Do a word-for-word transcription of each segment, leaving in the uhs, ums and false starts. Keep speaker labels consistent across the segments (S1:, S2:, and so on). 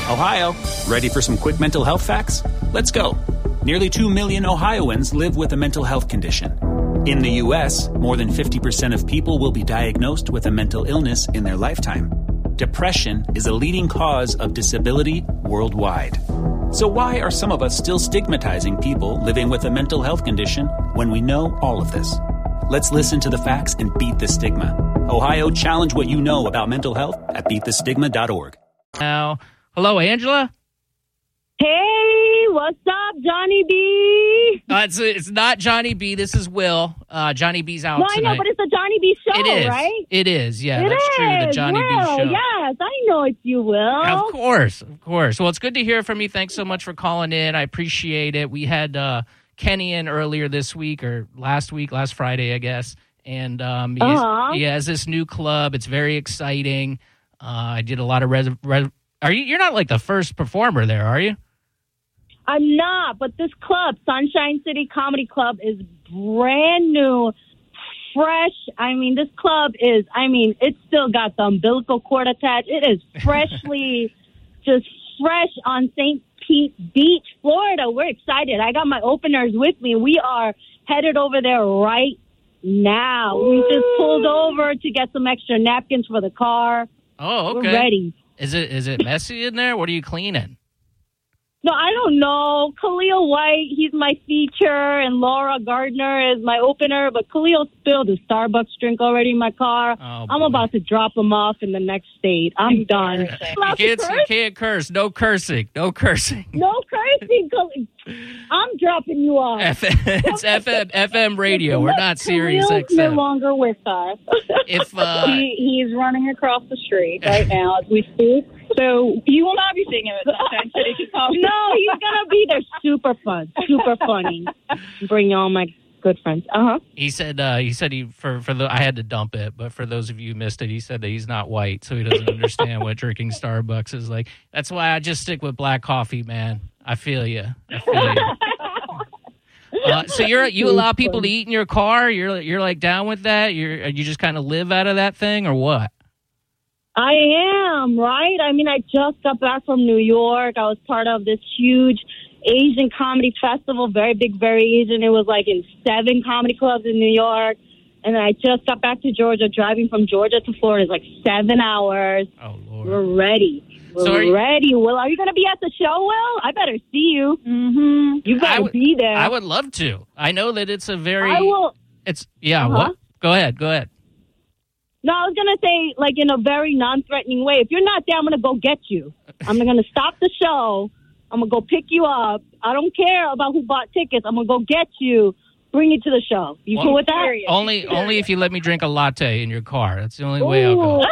S1: Ohio, ready for some quick mental health facts? Let's go. Nearly two million Ohioans live with a mental health condition. In the U S, more than fifty percent of people will be diagnosed with a mental illness in their lifetime. Depression is a leading cause of disability worldwide. So why are some of us still stigmatizing people living with a mental health condition when we know all of this? Let's listen to the facts and beat the stigma. Ohio, challenge what you know about mental health at beat the stigma dot org.
S2: Now, hello, Angela?
S3: Hey, what's up, Johnny B?
S2: Uh, it's, it's not Johnny B. This is Will. Uh, Johnny B's out
S3: no, I
S2: tonight.
S3: know, but it's the Johnny B show,
S2: it is.
S3: right?
S2: It is, yeah,
S3: it
S2: that's
S3: is.
S2: true, the Johnny
S3: Will,
S2: B show.
S3: Yes, I know it's you, Will.
S2: Of course, of course. Well, it's good to hear from you. Thanks so much for calling in. I appreciate it. We had uh, Kenny in earlier this week, or last week, last Friday, I guess. And um, he,
S3: uh-huh.
S2: has, he has this new club. It's very exciting. Uh, I did a lot of res. res- are you? You're not like the first performer there, are you?
S3: I'm not, but this club, Sunshine City Comedy Club, is brand new, fresh. I mean, this club is, I mean, it's still got the umbilical cord attached. It is freshly, just fresh on Saint Pete Beach, Florida. We're excited. I got my openers with me. We are headed over there right now. We just pulled over to get some extra napkins for the car.
S2: Oh, okay.
S3: We're ready.
S2: Is it is it messy in there? What are you cleaning?
S3: No, I don't know. Khalil White, he's my feature, and Laura Gardner is my opener. But Khalil spilled a Starbucks drink already in my car.
S2: Oh,
S3: I'm
S2: boy.
S3: about to drop him off in the next state. I'm done.
S2: You can't, you can't curse. No cursing. No cursing.
S3: No cursing. Khalil. I'm dropping you off.
S2: F- it's F M F M radio. We're not Sirius
S3: Khalil's
S2: X
S3: no
S2: M.
S3: longer with us.
S2: If uh,
S4: he, he's running across the street right now as we speak. So you will not be seeing him at Sunshine City Comedy.
S3: No, he's gonna be there. Super fun, super funny. Bring all my good friends. Uh huh.
S2: he said uh, he said he for for the I had to dump it, but for those of you who missed it, he said that he's not white, so he doesn't understand what drinking Starbucks is like. That's why I just stick with black coffee, man. I feel you. I feel you. Uh, so you're you allow people to eat in your car? You're you're like down with that? You're you just kind of live out of that thing, or what?
S3: I am, right? I mean, I just got back from New York. I was part of this huge Asian comedy festival, very big, very Asian. It was like in seven comedy clubs in New York. And then I just got back to Georgia. Driving from Georgia to Florida is like seven hours.
S2: Oh, Lord.
S3: We're ready. We're
S2: So are you-
S3: ready. Will, are you going to be at the show, Will? I better see you.
S4: Mm-hmm.
S3: You got to
S2: would-
S3: be there.
S2: I would love to. I know that it's a very
S3: I will.
S2: it's yeah,
S3: Uh-huh.
S2: what? Go ahead. Go ahead.
S3: No, I was going to say, like, in a very non-threatening way. If you're not there, I'm going to go get you. I'm going to stop the show. I'm going to go pick you up. I don't care about who bought tickets. I'm going to go get you, bring you to the show. You
S2: Well,
S3: cool with that?
S2: Only only if you let me drink a latte in your car. That's the only way I'll go.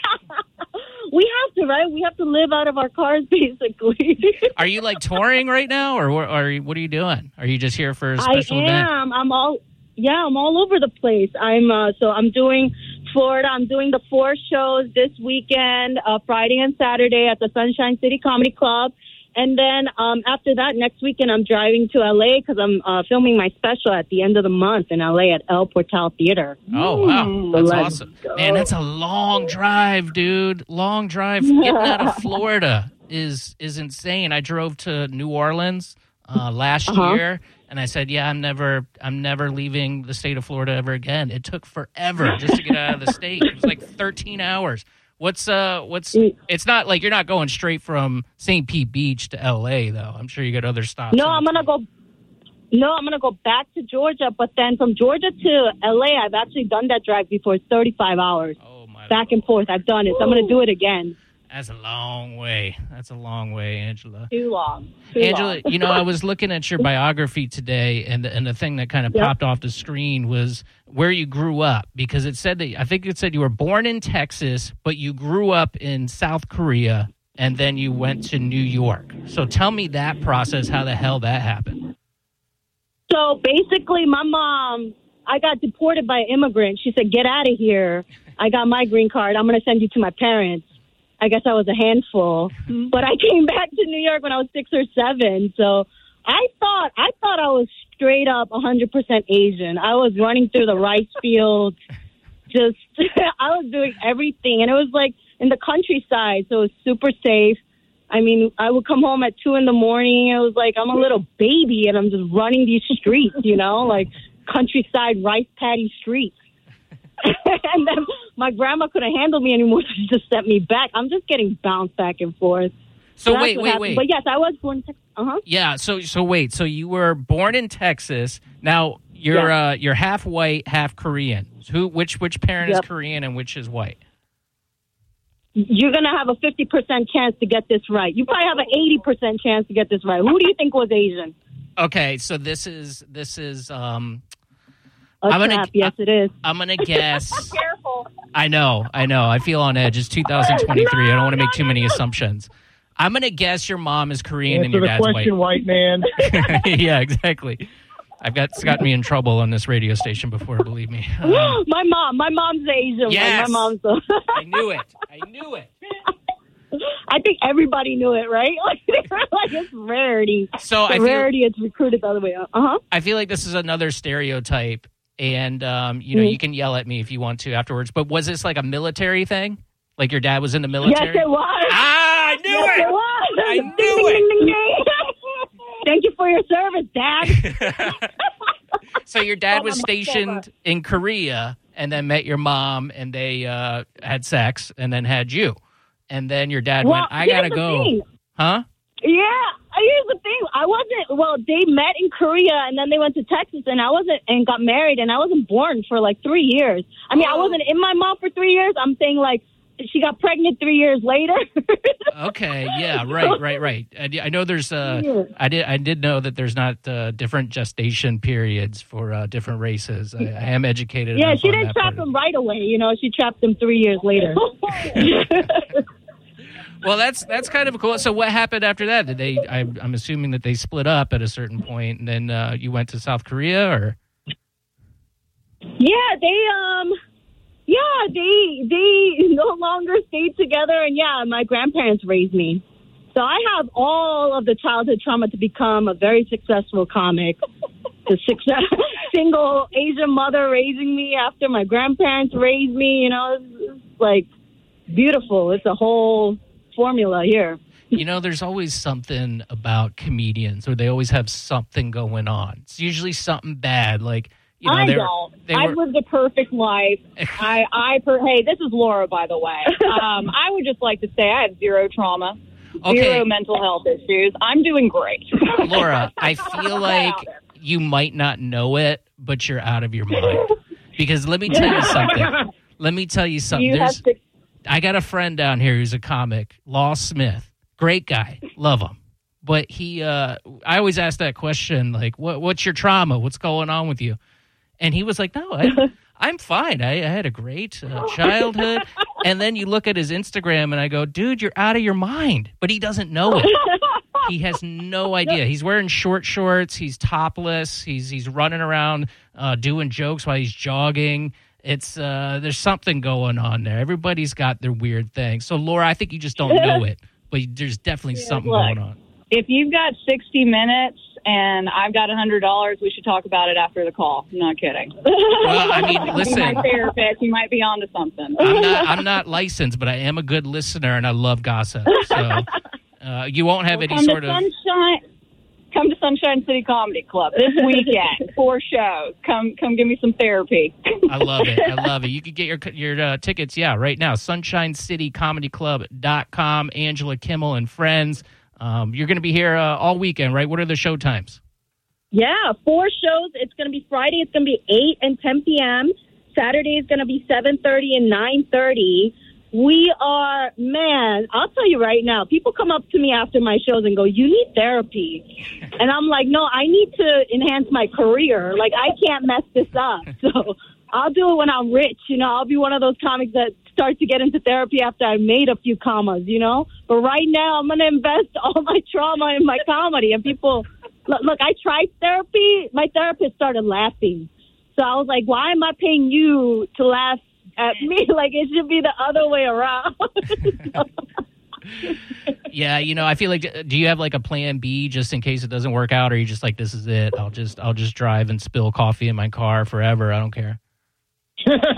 S3: We have to, right? We have to live out of our cars, basically.
S2: Are you like touring right now, or what are you, what are you doing? Are you just here for a
S3: I
S2: special event?
S3: am. I'm all, yeah, I'm all over the place. I'm, uh, so I'm doing Florida. I'm doing the four shows this weekend, uh, Friday and Saturday at the Sunshine City Comedy Club. And then um, after that, next weekend, I'm driving to L A because I'm uh, filming my special at the end of the month in L A at El Portal Theater.
S2: Oh, wow.
S3: Mm,
S2: That's
S3: let's
S2: awesome.
S3: go.
S2: Man, that's a long drive, dude. Long drive. Getting out of Florida is is insane. I drove to New Orleans uh, last
S3: Uh-huh.
S2: year, and I said, yeah, I'm never I'm never leaving the state of Florida ever again. It took forever just to get out of the state. It was like thirteen hours. What's uh what's it's not like you're not going straight from Saint Pete Beach to L A though. I'm sure you got other stops.
S3: No,
S2: in
S3: I'm gonna
S2: between.
S3: go. No, I'm gonna go back to Georgia, but then from Georgia to L A, I've actually done that drive before. It's thirty-five hours
S2: Oh my
S3: back and forth. I've done it, so I'm gonna do it again.
S2: That's a long way. That's a long way, Angela.
S3: Too long. Too
S2: Angela,
S3: long.
S2: you know, I was looking at your biography today, and the, and the thing that kind of
S3: Yep.
S2: popped off the screen was where you grew up, because it said that I think it said you were born in Texas, but you grew up in South Korea, and then you went to New York. So tell me that process, how the hell that happened.
S3: So basically, my mom, I got deported by an immigrant. She said, "Get out of here." I got my green card. I'm going to send you to my parents. I guess I was a handful, but I came back to New York when I was six or seven. So I thought I thought I was straight up one hundred percent Asian. I was running through the rice fields, just I was doing everything, and it was like in the countryside, so it was super safe. I mean, I would come home at two in the morning. It was like I'm a little baby, and I'm just running these streets, you know, like countryside rice paddy streets. And then my grandma couldn't handle me anymore, so she just sent me back. I'm just getting bounced back and forth.
S2: So,
S3: so
S2: wait, wait,
S3: happened.
S2: wait.
S3: But yes, I was born in Texas. Uh-huh.
S2: Yeah, so so wait, so you were born in Texas. Now you're
S3: Yeah.
S2: uh, you're half white, half Korean. Who which which parent
S3: Yep.
S2: is Korean and which is white?
S3: You're going to have a fifty percent chance to get this right. You probably have an eighty percent chance to get this right. Who do you think was Asian?
S2: Okay, so this is this is um
S3: A
S2: I'm gonna-
S3: trap. Yes, it is.
S2: I'm going to guess.
S4: Careful.
S2: I know, I know. I feel on edge. It's two thousand twenty-three. I don't want to make too many assumptions. I'm going to guess your mom is Korean and
S5: Answer
S2: your
S5: the
S2: dad's
S5: question, white man.
S2: white. Yeah, exactly. I've got it's gotten me in trouble on this radio station before, believe me. Um,
S3: my mom. My mom's Asian.
S2: Yes.
S3: My mom's. A-
S2: I knew it. I knew it.
S3: I think everybody knew it, right? Like, like it's rarity.
S2: So I
S3: It's
S2: feel,
S3: rarity. It's recruited the other way. Uh huh.
S2: I feel like this is another stereotype, and um, you know,
S3: Mhm.
S2: you can yell at me if you want to afterwards. But was this like a military thing? Like your dad was in the
S3: Yes,
S2: military?
S3: it was.
S2: Ah, I knew
S3: Yes,
S2: it.
S3: it was.
S2: I
S3: Ding,
S2: knew
S3: ding,
S2: it.
S3: ding, ding, ding. Thank you for your service, Dad.
S2: So your dad
S3: Oh,
S2: was
S3: my
S2: stationed in Korea, and then met your mom, and they uh, had sex, and then had you, and then your dad
S3: Well,
S2: went, "I
S3: here's
S2: gotta
S3: the
S2: go,"
S3: thing.
S2: huh?
S3: Yeah, here's the thing. I wasn't. Well, they met in Korea, and then they went to Texas, and I wasn't, and got married, and I wasn't born for like three years. I mean, I
S2: Oh.
S3: wasn't in my mom for three years. I'm saying like she got pregnant three years later.
S2: Okay, yeah, right, right, right. I, I know there's uh,
S3: Yeah.
S2: I did I did know that there's not uh, different gestation periods for uh, different races. I, I am educated.
S3: Yeah,
S2: enough
S3: she
S2: on
S3: didn't
S2: that
S3: trap
S2: part of
S3: him
S2: it.
S3: right away. You know, she trapped him three years later.
S2: Well, that's that's kind of cool. So what happened after that? Did they? I, I'm assuming that they split up at a certain point, and then uh, you went to South Korea, or
S3: Yeah, they um yeah, they they no longer stayed together, and yeah, my grandparents raised me. So I have all of the childhood trauma to become a very successful comic. The success, single Asian mother raising me after my grandparents raised me, you know, it's, it's like beautiful. It's a whole formula here.
S2: you know, there's always something about comedians, or they always have something going on. It's usually something bad, like you know,
S4: I
S2: they were-
S4: don't.
S2: they
S4: I've
S2: were-
S4: lived a perfect life. I, I, per, hey, this is Laura, by the way. Um, I would just like to say I have zero trauma,
S2: Okay.
S4: zero mental health issues. I'm doing great.
S2: Laura, I feel like you might not know it, but you're out of your mind. Because let me tell you something. Let me tell you something.
S4: You have
S2: There's,
S4: to,
S2: I got a friend down here who's a comic, Law Smith. Great guy. Love him. But he, uh, I always ask that question, like, what, what's your trauma? What's going on with you? And he was like, no, I, I'm fine. I, I had a great uh, childhood. And then you look at his Instagram and I go, dude, you're out of your mind. But he doesn't know it. He has no idea. He's wearing short shorts. He's topless. He's he's running around uh, doing jokes while he's jogging. It's uh, there's something going on there. Everybody's got their weird thing. So Laura, I think you just don't know it, but there's definitely something
S4: look.
S2: going on.
S4: if you've got sixty minutes and I've got one hundred dollars, we should talk about it after the call. I'm not kidding.
S2: Well, I mean, listen.
S4: My therapist, you might be onto something.
S2: I'm not, I'm not licensed, but I am a good listener, and I love gossip. So uh, you won't have any
S4: come
S2: sort
S4: to
S2: of.
S4: Sunshine. Come to Sunshine City Comedy Club this weekend. Four shows. Come, come, give me some therapy.
S2: I love it. I love it. You can get your your uh, tickets, yeah, right now. sunshine city comedy club dot com. Angela Kimmel and friends. Um, you're going to be here uh, all weekend, right? What are the show times?
S3: Yeah, four shows. It's going to be Friday. It's going to be eight and ten p.m. Saturday is going to be seven thirty and nine thirty. We are, man, I'll tell you right now, people come up to me after my shows and go, you need therapy. And I'm like, no, I need to enhance my career. Like, I can't mess this up. So I'll do it when I'm rich. You know, I'll be one of those comics that start to get into therapy after I made a few commas, you know. But right now, I'm going to invest all my trauma in my comedy. And people, look, look, I tried therapy. My therapist started laughing. So I was like, why am I paying you to laugh at me? Like, it should be the other way around.
S2: Yeah, you know, I feel like, do you have like a plan B just in case it doesn't work out, or are you just like, this is it? I'll just I'll just drive and spill coffee in my car forever. I don't care.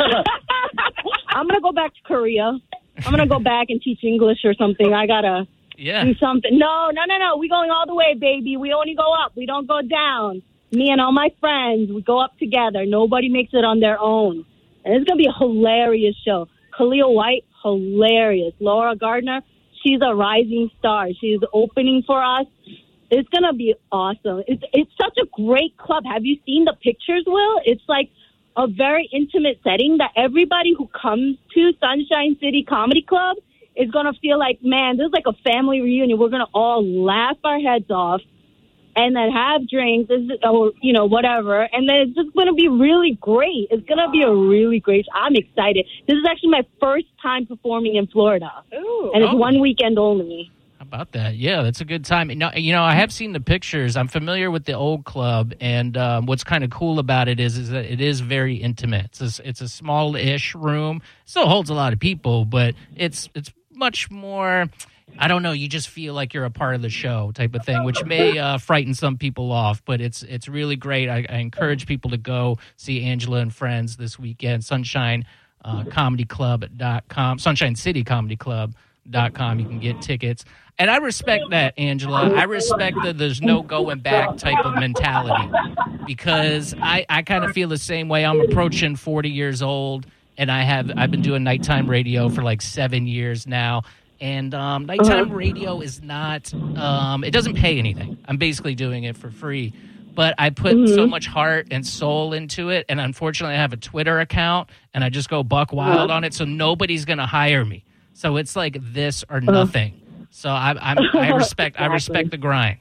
S3: I'm going to go back to Korea. I'm going to go back and teach English or something. I got to
S2: Yeah.
S3: do something. No, no, no, no. We going all the way, baby. We only go up. We don't go down. Me and all my friends, we go up together. Nobody makes it on their own. And it's going to be a hilarious show. Khalil White, hilarious. Laura Gardner, she's a rising star. She's opening for us. It's going to be awesome. It's it's such a great club. Have you seen the pictures, Will? It's like a very intimate setting that everybody who comes to Sunshine City Comedy Club is going to feel like, man, this is like a family reunion. We're going to all laugh our heads off and then have drinks or, you know, whatever. And then it's just going to be really great. It's going to be a really great show. I'm excited. This is actually my first time performing in Florida.
S4: Ooh.
S3: And it's
S2: Oh.
S3: one weekend only.
S2: How about that? Yeah, that's a good time. No, you know, I have seen the pictures. I'm familiar with the old club, and um, what's kind of cool about it is, is that it is very intimate. It's a, it's a small-ish room. Still holds a lot of people, but it's it's much more. I don't know. You just feel like you're a part of the show, type of thing, which may uh, frighten some people off. But it's it's really great. I, I encourage people to go see Angela and Friends this weekend. Sunshine uh, Comedy Club dot com, Sunshine City Comedy Club dot com. You can get tickets. And I respect that, Angela. I respect that there's no going back type of mentality, because I, I kind of feel the same way. I'm approaching forty years old, and I have I've been doing nighttime radio for like seven years now. And um, nighttime radio is not um, it doesn't pay anything. I'm basically doing it for free. But I put mm-hmm. so much heart and soul into it, and unfortunately, I have a Twitter account, and I just go buck wild on it, so nobody's going to hire me. So it's like this or nothing. So I, I'm, I respect I respect the grind.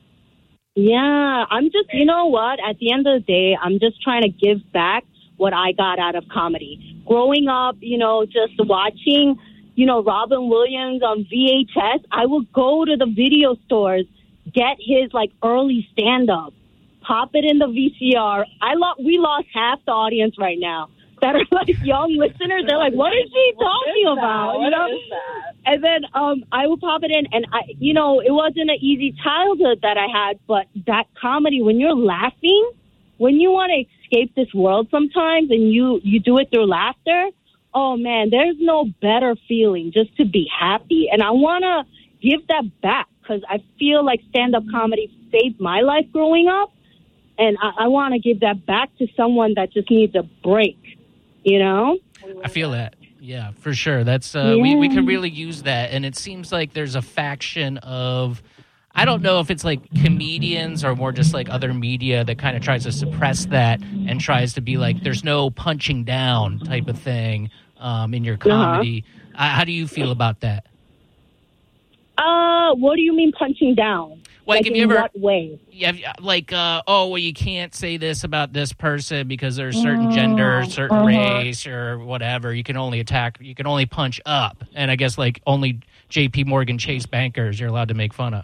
S3: Yeah, I'm just, you know what? At the end of the day, I'm just trying to give back what I got out of comedy. Growing up, you know, just watching, you know, Robin Williams on V H S, I would go to the video stores, get his, like, early stand-up, pop it in the V C R. I lo- We lost half the audience right now that are, like, young listeners. They're like, what is she talking about? You know? And then um, I would pop it in, and, I, you know, it wasn't an easy childhood that I had, but that comedy, when you're laughing, when you want to escape this world sometimes and you, you do it through laughter, oh, man, there's no better feeling just to be happy. And I want to give that back because I feel like stand-up comedy saved my life growing up, and I, I want to give that back to someone that just needs a break, you know?
S2: I feel that. Yeah, for sure. That's uh,
S3: yeah.
S2: we, we could really use that. And it seems like there's a faction of, I don't know if it's like comedians or more just like other media that kind of tries to suppress that and tries to be like, there's no punching down type of thing um, in your comedy. Uh-huh. Uh, how do you feel about that?
S3: Uh, what do you mean punching down?
S2: Like,
S3: like
S2: have
S3: in
S2: you ever,
S3: what way?
S2: Yeah, like, uh, oh, well, you can't say this about this person because there's a certain gender, certain
S3: uh-huh.
S2: race, or whatever. You can only attack, you can only punch up. And I guess, like, only J P Morgan Chase bankers you're allowed to make fun of.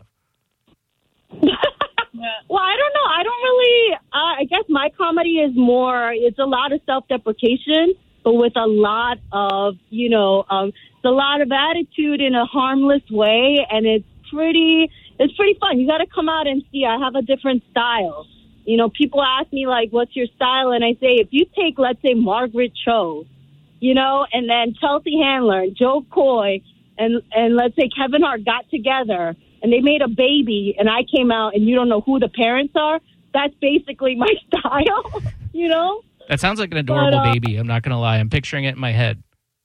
S3: Well, I don't know. I don't really, uh, I guess my comedy is more, it's a lot of self-deprecation, but with a lot of, you know, um, it's a lot of attitude in a harmless way, and it's pretty... It's pretty fun. You got to come out and see. I have a different style. You know, people ask me, like, what's your style? And I say, if you take, let's say, Margaret Cho, you know, and then Chelsea Handler and Joe Coy and, and let's say Kevin Hart got together and they made a baby and I came out and you don't know who the parents are, that's basically my style, you know?
S2: That sounds like an adorable but, uh, baby. I'm not going to lie. I'm picturing it in my head.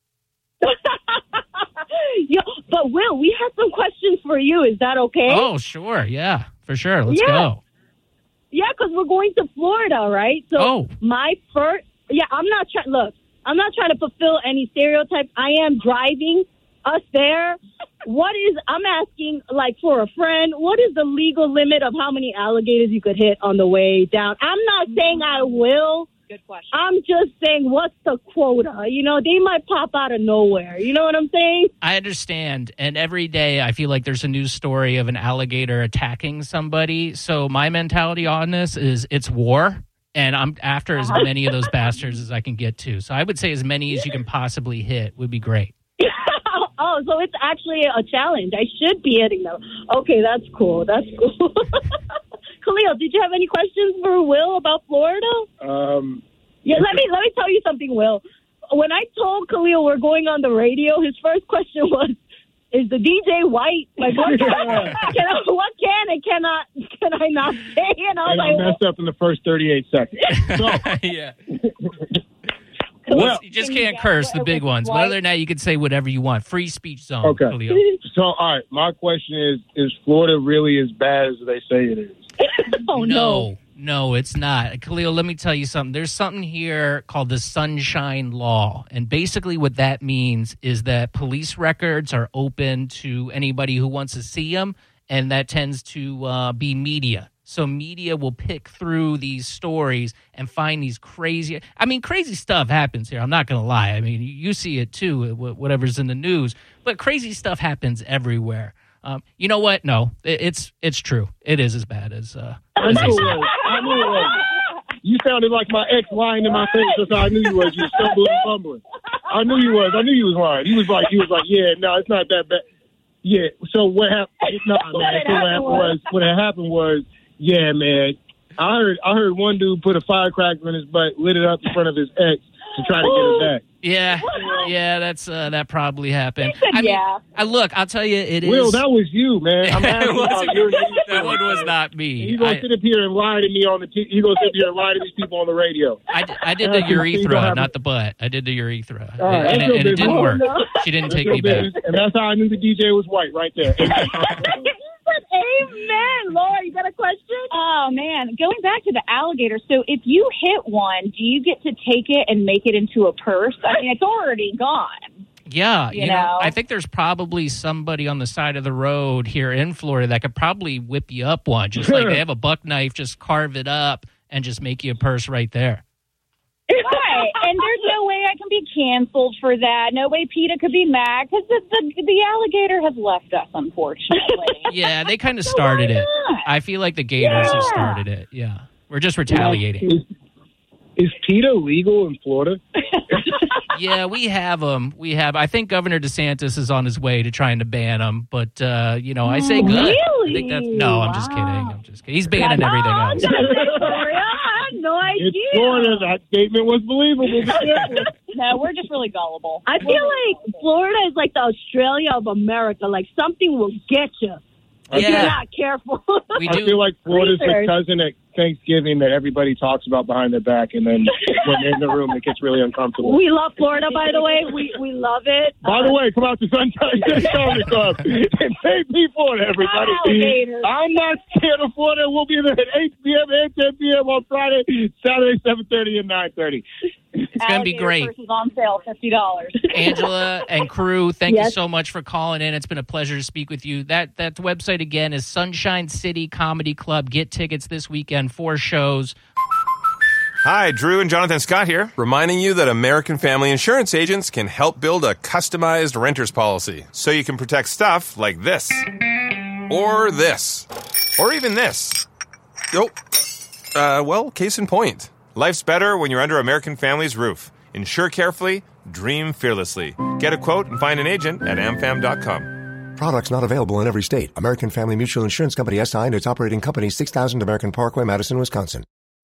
S3: Yo, but Will, we have some questions for you. Is that okay?
S2: Oh, sure. Yeah, for sure. Let's
S3: yeah.
S2: go.
S3: Yeah, because we're going to Florida, right? So
S2: oh.
S3: my first, yeah, I'm not trying, look, I'm not trying to fulfill any stereotypes. I am driving us there. What is, I'm asking, like, for a friend, what is the legal limit of how many alligators you could hit on the way down? I'm not saying I will.
S4: Good question.
S3: I'm just saying, what's the quota? You know, they might pop out of nowhere. You know what I'm saying?
S2: I understand. And every day I feel like there's a news story of an alligator attacking somebody. So my mentality on this is it's war. And I'm after as many of those bastards as I can get to. So I would say as many as you can possibly hit would be great.
S3: Oh, so it's actually a challenge. I should be hitting them. Okay, that's cool. That's cool. Khalil, did you have any questions for Will about Florida?
S5: Um,
S3: yeah, let me let me tell you something, Will. When I told Khalil we're going on the radio, his first question was, Is the D J white? Like, what can, I, can I, what can and cannot can I not say? And I was
S5: and
S3: like,
S5: I messed up in the first thirty-eight seconds. So,
S2: yeah.
S5: well,
S2: You just can't curse the big ones. But other than that, you can say whatever you want. Free speech zone.
S5: Okay.
S2: Khalil.
S5: So, all right, my question is, is Florida really as bad as they say it is?
S3: oh, no.
S2: No, no, it's not. Khalil, let me tell you something. There's something here called the Sunshine Law. And basically what that means is that police records are open to anybody who wants to see them, and that tends to uh, be media. So media will pick through these stories and find these crazy – I mean, crazy stuff happens here. I'm not going to lie. I mean, you see it too, whatever's in the news. But crazy stuff happens everywhere. Um, you know what? No, it, it's it's true. It is as bad as. Uh,
S5: I knew it was. I knew it was. You sounded like my ex lying in my face. That's how I knew you was. You were stumbling and fumbling. I knew you was. I knew you was lying. He was like, he was like, yeah, no, it's not that bad. Yeah. So what happened? No, man. So what happened was, what had happened was, yeah, man. I heard, I heard one dude put a firecracker in his butt, lit it up in front of his ex to try to get her back.
S2: Yeah, yeah, that's uh, that probably happened.
S3: said
S2: I mean,
S3: yeah.
S2: I, look, I'll tell you, it is.
S5: Will, that was you, man. I'm asking about your
S2: that one was not me.
S5: He's gonna
S2: I,
S5: sit up here and lie to me on the. T- he's gonna sit up here and lie to these people on the radio.
S2: I, I did the urethra, not the butt. I did the urethra,
S5: All right,
S2: and,
S5: that's
S2: it, and it didn't
S5: your
S2: work.
S5: business.
S2: She didn't
S5: That's
S2: take
S5: your
S2: me back.
S5: business, and that's how I knew the D J was white, right there.
S3: Amen. Laura, you got a question?
S4: Oh, man. Going back to the alligator, so if you hit one, do you get to take it and make it into a purse? I mean, it's already gone.
S2: Yeah, you,
S4: You
S2: know,
S4: know?
S2: I think there's probably somebody on the side of the road here in Florida that could probably whip you up one. Just like they have a buck knife, just carve it up and just make you a purse right there.
S4: Right. And there's no way I can be canceled for that. No way PETA could be mad because the, the, the alligator has left us, unfortunately.
S2: Yeah, they kind of started it.
S4: not?
S2: I feel like the Gators
S4: Yeah.
S2: have started it. Yeah. We're just retaliating.
S5: Is, is PETA legal in Florida?
S2: Yeah, we have them. We have. I think Governor DeSantis is on his way to trying to ban them. But, uh, you know, I say good.
S3: Really?
S2: I think that's, no, I'm just
S3: Wow.
S2: kidding. I'm just kidding. He's banning everything
S3: Oh,
S2: else.
S3: Victoria, I had no idea.
S5: It's Florida. That statement was believable.
S4: No, we're just really gullible.
S3: I feel like Florida is like the Australia of America. Like something will get you if you're
S2: Yeah,
S3: not careful.
S2: we
S5: I
S2: do.
S5: feel like Florida's the
S3: Research.
S5: cousin at Thanksgiving that everybody talks about behind their back, and then when they're in the room, it gets really uncomfortable.
S3: We love Florida, by the way. We we love it.
S5: By the way, come out to Sunshine City Comedy Club and say P Florida, everybody.
S3: Alligators.
S5: I'm not scared of Florida. We'll be there at eight p.m. and ten p.m. on Friday, Saturday, seven thirty and nine thirty.
S2: It's going to be great.
S4: Purse is on sale, fifty dollars.
S2: Angela and crew, thank you
S3: Yes.
S2: so much for calling in. It's been a pleasure to speak with you. That that website again is Sunshine City Comedy Club. Get tickets this weekend, four shows.
S6: Hi, Drew and Jonathan Scott here, reminding you that American Family Insurance agents can help build a customized renter's policy so you can protect stuff like this, or this, or even this. Oh, uh, well, case in point. Life's better when you're under American Family's roof. Insure carefully, dream fearlessly. Get a quote and find an agent at am fam dot com.
S7: Products not available in every state. American Family Mutual Insurance Company S I and its operating company, six thousand American Parkway, Madison, Wisconsin.